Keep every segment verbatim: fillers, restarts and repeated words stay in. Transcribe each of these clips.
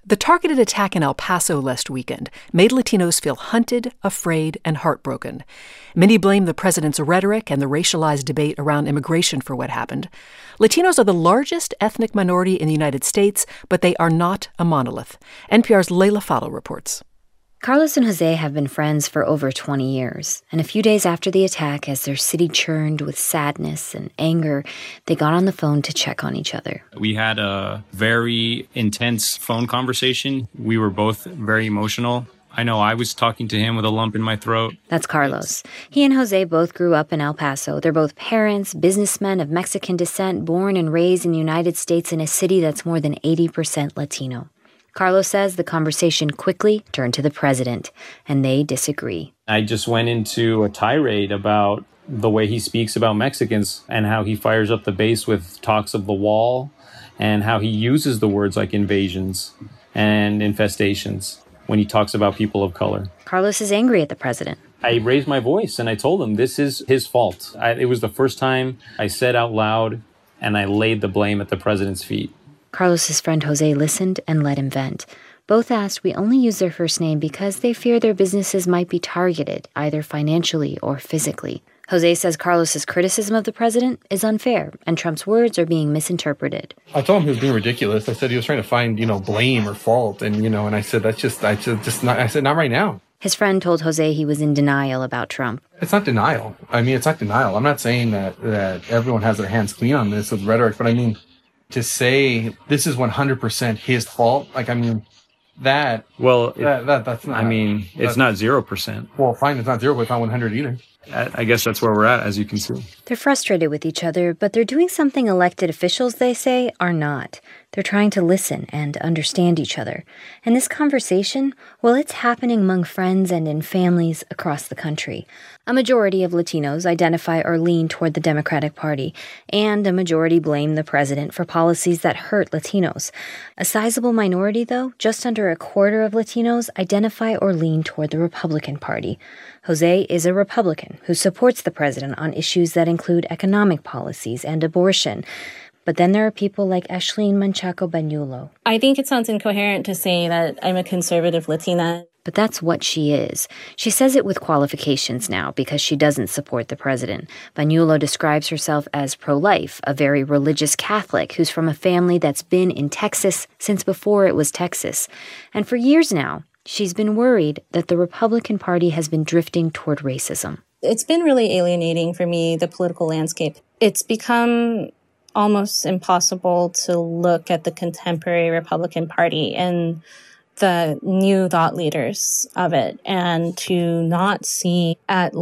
The targeted attack in El Paso last weekend made Latinos feel hunted, afraid, and heartbroken. Many blame the president's rhetoric and the racialized debate around immigration for what happened. Latinos are the largest ethnic minority in the United States, but they are not a monolith. N P R's Leila Fadel reports. Carlos and Jose have been friends for over twenty years, and a few days after the attack, as their city churned with sadness and anger, they got on the phone to check on each other. We had a very intense phone conversation. We were both very emotional. I know I was talking to him with a lump in my throat. That's Carlos. He and Jose both grew up in El Paso. They're both parents, businessmen of Mexican descent, born and raised in the United States in a city that's more than eighty percent Latino. Carlos says the conversation quickly turned to the president, and they disagree. I just went into a tirade about the way he speaks about Mexicans and how he fires up the base with talks of the wall and how he uses the words like invasions and infestations when he talks about people of color. Carlos is angry at the president. I raised my voice and I told him this is his fault. I, it was the first time I said out loud and I laid the blame at the president's feet. Carlos's friend Jose listened and let him vent. Both asked we only use their first name because they fear their businesses might be targeted, either financially or physically. Jose says Carlos's criticism of the president is unfair, and Trump's words are being misinterpreted. I told him he was being ridiculous. I said he was trying to find, you know, blame or fault, and, you know, and I said, that's just, I just, just not, I said, not right now. His friend told Jose he was in denial about Trump. It's not denial. I mean, it's not denial. I'm not saying that, that everyone has their hands clean on this with rhetoric, but I mean, to say this is one hundred percent his fault, like, I mean, that... Well, that, it, that that's not... I mean, it's not zero percent. Well, fine, it's not zero, but it's not one hundred either. I guess that's where we're at, as you can see. They're frustrated with each other, but they're doing something elected officials, they say, are not. They're trying to listen and understand each other. And this conversation, well, it's happening among friends and in families across the country. A majority of Latinos identify or lean toward the Democratic Party, and a majority blame the president for policies that hurt Latinos. A sizable minority, though, just under a quarter of Latinos identify or lean toward the Republican Party. Jose is a Republican who supports the president on issues that include economic policies and abortion. But then there are people like Ashleen Manchaco Bañulo. I think it sounds incoherent to say that I'm a conservative Latina. But that's what she is. She says it with qualifications now because she doesn't support the president. Bañulo describes herself as pro-life, a very religious Catholic who's from a family that's been in Texas since before it was Texas. And for years now, she's been worried that the Republican Party has been drifting toward racism. It's been really alienating for me, the political landscape. It's become almost impossible to look at the contemporary Republican Party and the new thought leaders of it and to not see at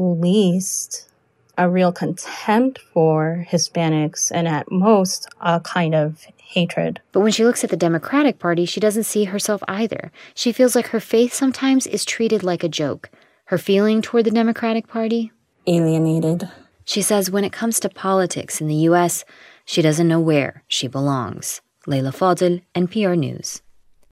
least a real contempt for Hispanics and at most a kind of hatred. But when she looks at the Democratic Party, she doesn't see herself either. She feels like her faith sometimes is treated like a joke. Her feeling toward the Democratic Party? Alienated. She says when it comes to politics in the U S, she doesn't know where she belongs. Leila Fadel, N P R News.